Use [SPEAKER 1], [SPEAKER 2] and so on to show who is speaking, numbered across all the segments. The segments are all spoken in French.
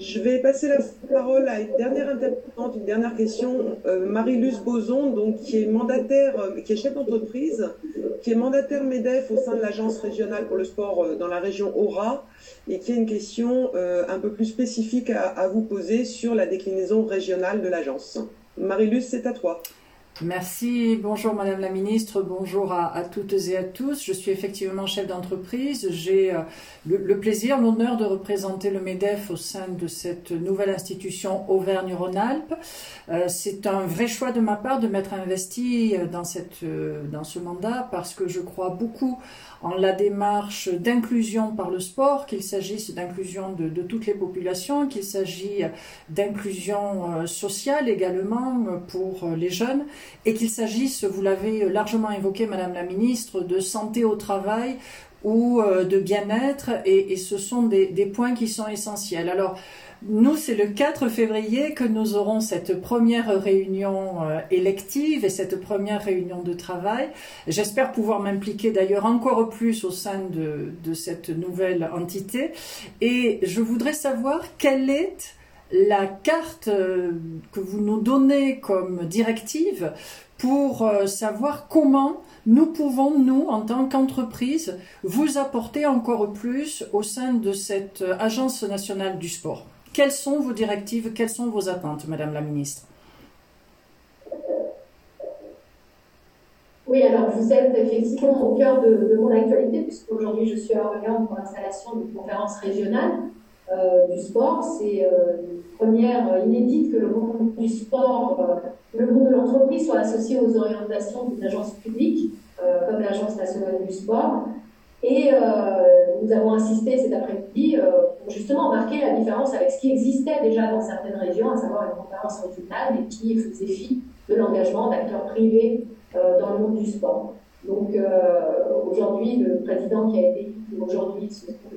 [SPEAKER 1] Je vais passer la parole à une dernière intervenante, une dernière question. Marie-Luce Boson, donc, qui est mandataire, qui est chef d'entreprise, qui est mandataire MEDEF au sein de l'Agence régionale pour le sport dans la région Aura, et qui a une question un peu plus spécifique à vous poser sur la déclinaison régionale de l'agence. Marie-Luce, c'est à toi.
[SPEAKER 2] Merci, bonjour Madame la Ministre, bonjour à toutes et à tous. Je suis effectivement chef d'entreprise. J'ai le plaisir, l'honneur de représenter le MEDEF au sein de cette nouvelle institution Auvergne-Rhône-Alpes. C'est un vrai choix de ma part de m'être investi dans ce mandat parce que je crois beaucoup en la démarche d'inclusion par le sport, qu'il s'agisse d'inclusion de toutes les populations, qu'il s'agit d'inclusion sociale également pour les jeunes, et qu'il s'agisse, vous l'avez largement évoqué Madame la Ministre, de santé au travail ou de bien-être, et ce sont des points qui sont essentiels. Alors, nous, c'est le 4 février que nous aurons cette première réunion élective et cette première réunion de travail. J'espère pouvoir m'impliquer d'ailleurs encore plus au sein de cette nouvelle entité. Et je voudrais savoir quelle est la carte que vous nous donnez comme directive pour savoir comment nous pouvons, nous, en tant qu'entreprise, vous apporter encore plus au sein de cette Agence nationale du sport. Quelles sont vos directives, quelles sont vos attentes, Madame la Ministre?
[SPEAKER 3] Oui, alors vous êtes effectivement au cœur de mon actualité, puisqu'aujourd'hui je suis à Orléans pour l'installation d'une conférence régionale du sport. C'est une première inédite que le monde du sport, le monde de l'entreprise soit associé aux orientations d'une agence publique, comme l'Agence nationale du sport. Et nous avons insisté cet après-midi pour justement marquer la différence avec ce qui existait déjà dans certaines régions, à savoir une conférence régionale, et qui faisait fi de l'engagement d'acteurs privés dans le monde du sport. Donc aujourd'hui, le président qui a été élu aujourd'hui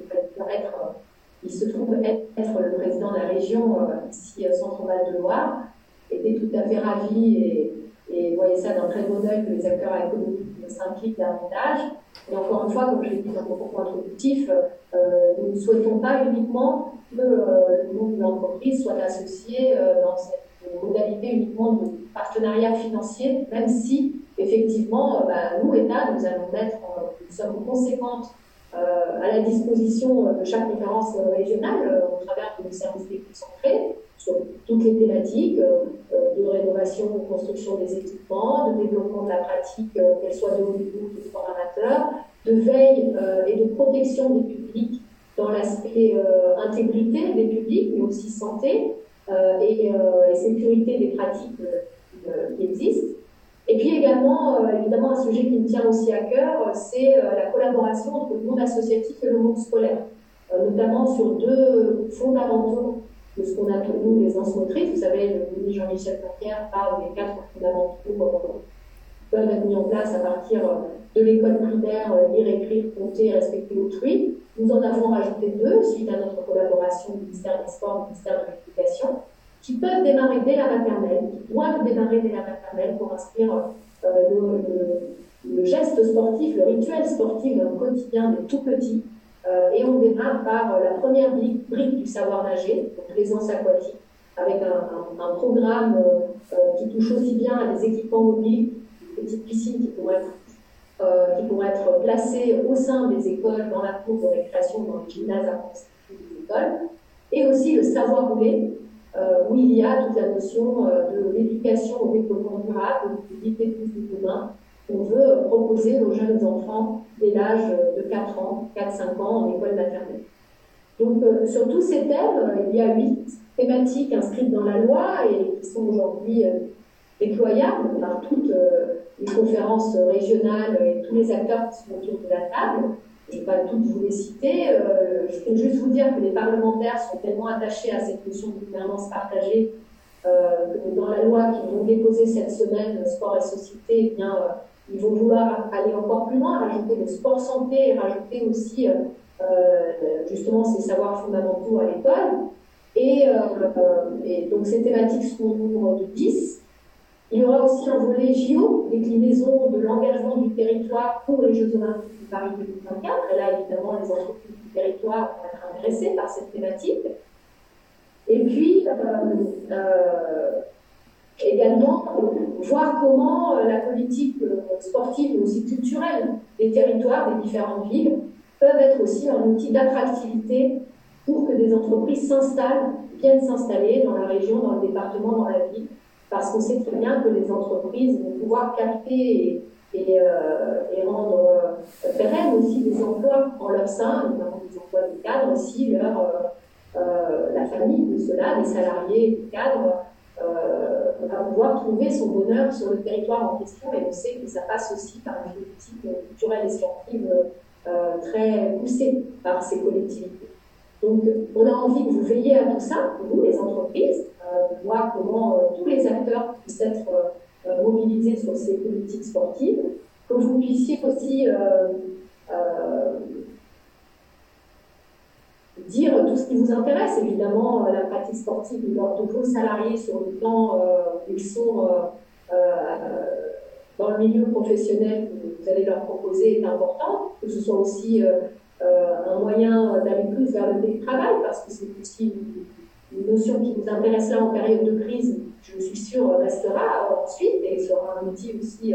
[SPEAKER 3] il se trouve être le président de la région ici Centre-Val de Loire, était tout à fait ravi et voyait ça d'un très bon œil que les acteurs économiques s'impliquent davantage. Et encore une fois, comme je l'ai dit dans mon propos introductif, nous ne souhaitons pas uniquement que le monde de l'entreprise soit associé dans cette modalité uniquement de partenariat financier, même si, effectivement, nous, État, nous allons mettre une somme conséquente à la disposition de chaque conférence régionale au travers de nos services déconcentrés sur toutes les thématiques de rénovation ou construction des équipements, de développement de la pratique, qu'elle soit de haut niveau ou de sport amateur, de veille et de protection des publics dans l'aspect intégrité des publics, mais aussi santé et sécurité des pratiques qui existent. Et puis également, évidemment, un sujet qui me tient aussi à cœur, c'est la collaboration entre le monde associatif et le monde scolaire, notamment sur deux fondamentaux de ce qu'on appelle, nous, les anses motrices. Vous savez, le ministre Jean-Michel Blanquer parle des 4 fondamentaux qui peuvent être mis en place à partir de l'école primaire, lire, écrire, compter, respecter autrui. Nous en avons rajouté 2 suite à notre collaboration du ministère des Sports et du ministère de l'Éducation, qui peuvent démarrer dès la maternelle, qui doivent démarrer dès la maternelle pour inscrire le geste sportif, le rituel sportif dans le quotidien des tout petits. Et on démarre par la première brique du savoir nager, donc l'aisance aquatique, avec un programme qui touche aussi bien à des équipements mobiles, des petites piscines qui pourraient être placées au sein des écoles, dans la cour de récréation, dans les gymnases à proximité des écoles, et aussi le savoir rouler, où il y a toute la notion de l'éducation au développement durable, de l'idée de demain, qu'on veut proposer aux jeunes enfants dès l'âge de 4 ans, 4-5 ans en école maternelle. Donc, sur tous ces thèmes, il y a 8 thématiques inscrites dans la loi et qui sont aujourd'hui déployables par toutes les conférences régionales et tous les acteurs qui sont autour de la table. Je ne vais pas toutes vous les citer. Je peux juste vous dire que les parlementaires sont tellement attachés à cette notion de gouvernance partagée que dans la loi qu'ils vont déposer cette semaine, sport et société, eh bien, ils vont vouloir aller encore plus loin, rajouter le sport santé et rajouter aussi justement ces savoirs fondamentaux à l'école. Et donc ces thématiques seront au nombre de 10. Il y aura aussi un volet JO, déclinaison de l'engagement du territoire pour les Jeux Olympiques de Paris 2024. Et là, évidemment, les entreprises du territoire vont être intéressées par cette thématique. également voir comment la politique sportive mais aussi culturelle des territoires, des différentes villes, peuvent être aussi un outil d'attractivité pour que des entreprises viennent s'installer dans la région, dans le département, dans la ville, parce qu'on sait très bien que les entreprises vont pouvoir capter et rendre pérennes aussi des emplois en leur sein, notamment des emplois de cadres aussi, la famille de ceux-là, des salariés, des cadres, va pouvoir trouver son bonheur sur le territoire en question, et on sait que ça passe aussi par une politique culturelle et sportive très poussée par ces collectivités. Donc, on a envie que vous veilliez à tout ça, vous, les entreprises, voir comment tous les acteurs puissent être mobilisés sur ces politiques sportives, que vous puissiez aussi dire tout ce qui vous intéresse, évidemment, la pratique sportive de vos salariés sur le plan où ils sont dans le milieu professionnel que vous allez leur proposer est important, que ce soit aussi un moyen d'aller plus vers le télétravail, parce que c'est aussi une notion qui vous intéresse là en période de crise, je suis sûre, restera ensuite et sera un outil aussi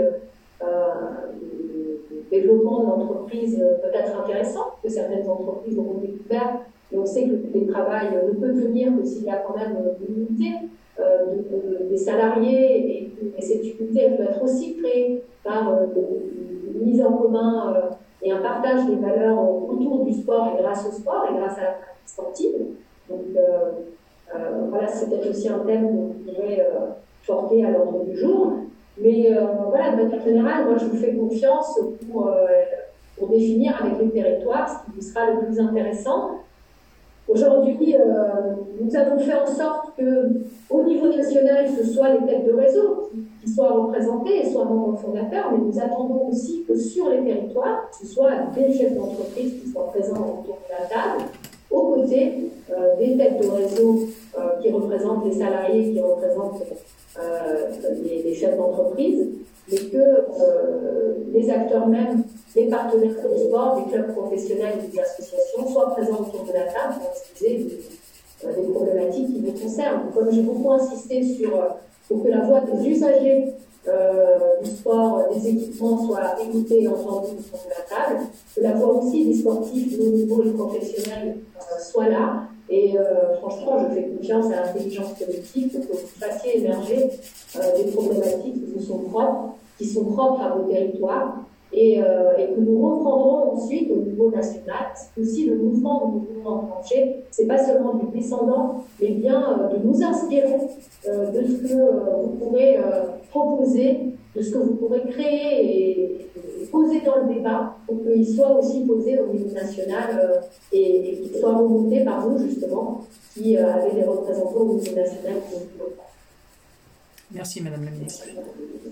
[SPEAKER 3] de développement de l'entreprise peut-être intéressant, que certaines entreprises auront découvert. Et on sait que le télétravail ne peut tenir que s'il y a quand même une unité des salariés, et cette unité elle peut être aussi créée par une mise en commun et un partage des valeurs autour du sport et grâce au sport et grâce à la pratique sportive. Donc voilà, c'est peut-être aussi un thème qu'on pourrait porter à l'ordre du jour. Mais voilà, de manière générale, moi je vous fais confiance pour définir avec les territoires ce qui vous sera le plus intéressant. Aujourd'hui, nous avons fait en sorte qu'au niveau national, ce soit les têtes de réseau qui soient représentées et soient membres fondateurs, mais nous attendons aussi que sur les territoires, ce soit des chefs d'entreprise qui soient présents autour de la table, aux côtés des têtes de réseau qui représentent les salariés, qui représentent les chefs d'entreprise, mais que les acteurs même, les partenaires du sport, des clubs professionnels et des associations soient présents autour de la table pour discuter des problématiques qui nous concernent. Comme j'ai beaucoup insisté pour que la voix des usagers du sport, des équipements soit écoutée et entendue autour de la table, que la voix aussi des sportifs de haut niveau et professionnels soit là. Et franchement, je fais confiance à l'intelligence collective pour que vous fassiez émerger des problématiques qui sont propres à vos territoires et que nous reprendrons ensuite au niveau national. C'est aussi le mouvement que nous voulons enclencher. C'est pas seulement du descendant, mais bien de nous inspirer de ce que vous pourrez proposer, de ce que vous pourrez créer et poser dans le débat pour qu'il soit aussi posé au niveau national et qu'il soit remonté par vous, justement, qui avez des représentants au niveau national.
[SPEAKER 2] Merci, Madame la Ministre.